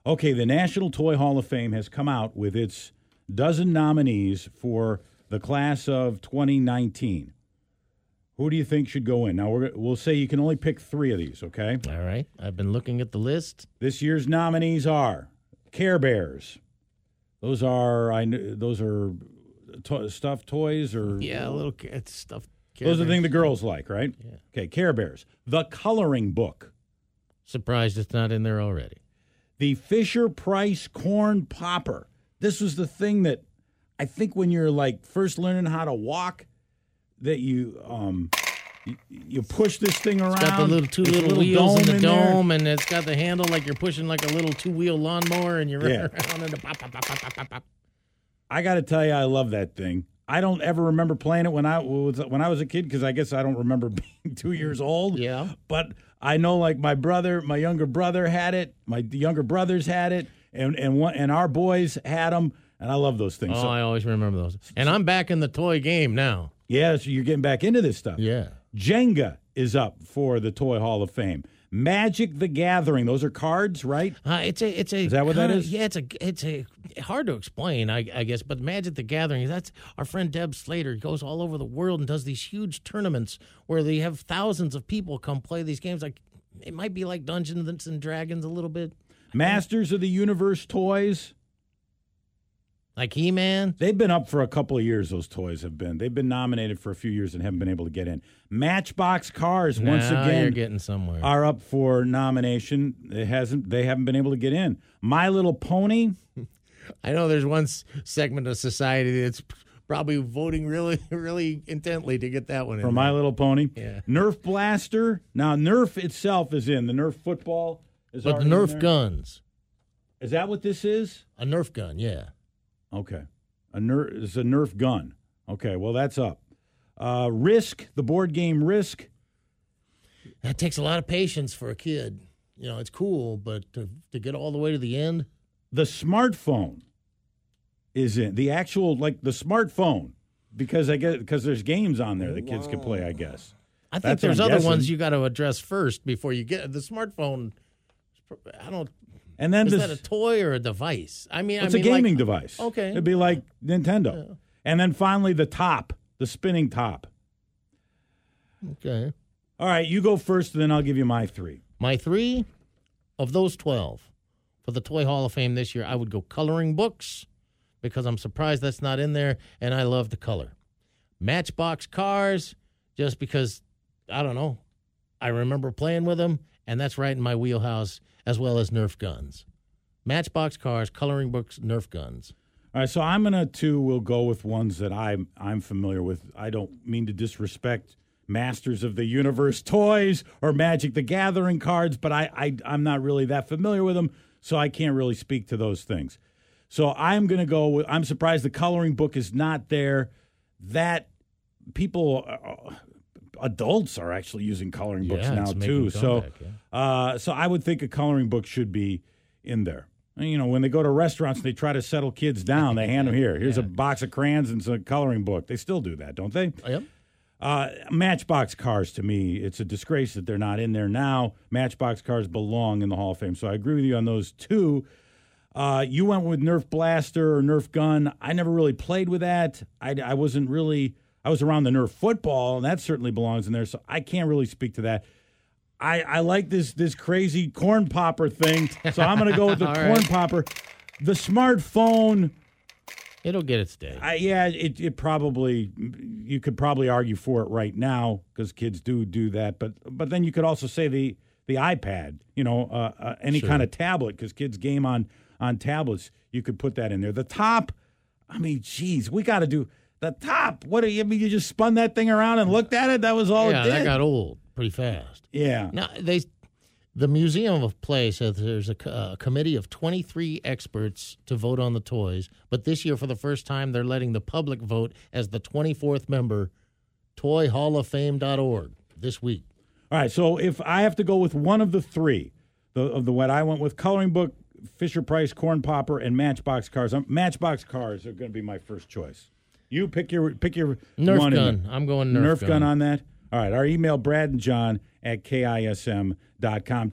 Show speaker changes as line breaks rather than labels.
Okay, the National Toy Hall of Fame has come out with its dozen nominees for the class of 2019. Who do you think should go in? Now, we'll say you can only pick 3 of these, okay?
All right. I've been looking at the list.
This year's nominees are Care Bears. Those are stuffed toys or
Yeah, a little stuff.
those are the thing the girls like, right?
Yeah.
Okay, Care Bears. The Coloring Book.
Surprised it's not in there already.
The Fisher-Price Corn Popper. This was the thing that I think when you're like first learning how to walk, that you push this thing around.
It's got the little two
There's
little wheels in the dome,
there.
and it's got the handle like you're pushing like a little 2-wheel lawnmower, and you're running around and pop, pop, pop, pop, pop, pop.
I got to tell you, I love that thing. I don't ever remember playing it when I was a kid because I guess I don't remember being 2 years old.
Yeah.
But I know like my younger brother had it, my younger brothers had it, and our boys had them, and I love those things.
Oh,
So,
I always remember those. And I'm back in the toy game now.
yeah, so you're getting back into this stuff.
Yeah.
Jenga is up for the Toy Hall of Fame. Magic the Gathering. Those are cards, right?
It's a.
Is that what that is?
Yeah, it's a hard to explain, I guess. But Magic the Gathering. That's our friend Deb Slater. Goes all over the world and does these huge tournaments where they have thousands of people come play these games. Like it might be like Dungeons and Dragons a little bit.
Masters of the Universe toys.
Like He-Man.
They've been up for a couple of years, those toys have been. They've been nominated for a few years and haven't been able to get in. Matchbox Cars, once
Now
again,
you're getting somewhere.
are up for nomination. They haven't been able to get in. My Little Pony.
I know there's one segment of society that's probably voting really, really intently to get that one in.
For My Little Pony.
Yeah.
Nerf Blaster. Now, Nerf itself is in. The Nerf football is
But
already in
Nerf
there.
guns.
Is that what this is?
A Nerf gun, yeah.
Okay. It's a Nerf gun. Okay, well, that's up. Risk, the board game Risk.
That takes a lot of patience for a kid. You know, it's cool, but to get all the way to the end.
The smartphone is in. The actual, like the smartphone, because there's games on there that kids can play, I guess.
I think
That's what
there's
I'm
other
guessing.
ones you got to address first before you get the smartphone. I don't.
And then
Is that a toy or a device?
it's a gaming
like,
device.
Okay.
It'd be like Nintendo.
Yeah.
And then finally the top, the spinning top.
Okay.
All right, you go first, and then I'll give you my 3.
My 3 of those 12 for the Toy Hall of Fame this year, I would go coloring books because I'm surprised that's not in there, and I love to color. Matchbox Cars, just because, I don't know, I remember playing with them, and that's right in my wheelhouse, as well as Nerf guns. Matchbox Cars, coloring books, Nerf guns.
All right, so we'll go with ones that I'm familiar with. I don't mean to disrespect Masters of the Universe toys or Magic the Gathering cards, but I'm not really that familiar with them, so I can't really speak to those things. So I'm going to go with, I'm surprised the coloring book is not there. That people, adults are actually using coloring books now too. So I would think a coloring book should be in there. You know, when they go to restaurants and they try to settle kids down, they hand them here's a box of crayons and a coloring book. They still do that, don't they?
Yep.
Matchbox Cars, to me, it's a disgrace that they're not in there now. Matchbox Cars belong in the Hall of Fame. So I agree with you on those 2. You went with Nerf Blaster or Nerf Gun. I never really played with that. I wasn't really – I was around the Nerf football, and that certainly belongs in there, so I can't really speak to that. I like this crazy corn popper thing, so I'm going to go with the corn popper. The smartphone –
it'll get its day.
It probably – you could probably argue for it right now because kids do that. But then you could also say the iPad, any kind of tablet because kids game on tablets. You could put that in there. The top, I mean, geez, we got to do the top. What do you mean? You just spun that thing around and looked at it? That was all it did?
Yeah, that got old pretty fast.
Yeah.
Now, the Museum of Play says there's a committee of 23 experts to vote on the toys, but this year, for the first time, they're letting the public vote as the 24th member, toyhalloffame.org, this week.
All right, so if I have to go with one of the 3, what I went with, coloring book, Fisher-Price, corn popper, and Matchbox Cars. Matchbox Cars are going to be my first choice. You pick your
Nerf
one.
gun. I'm going Nerf gun.
Gun on that. All right, our email, Brad and John at KISM.com.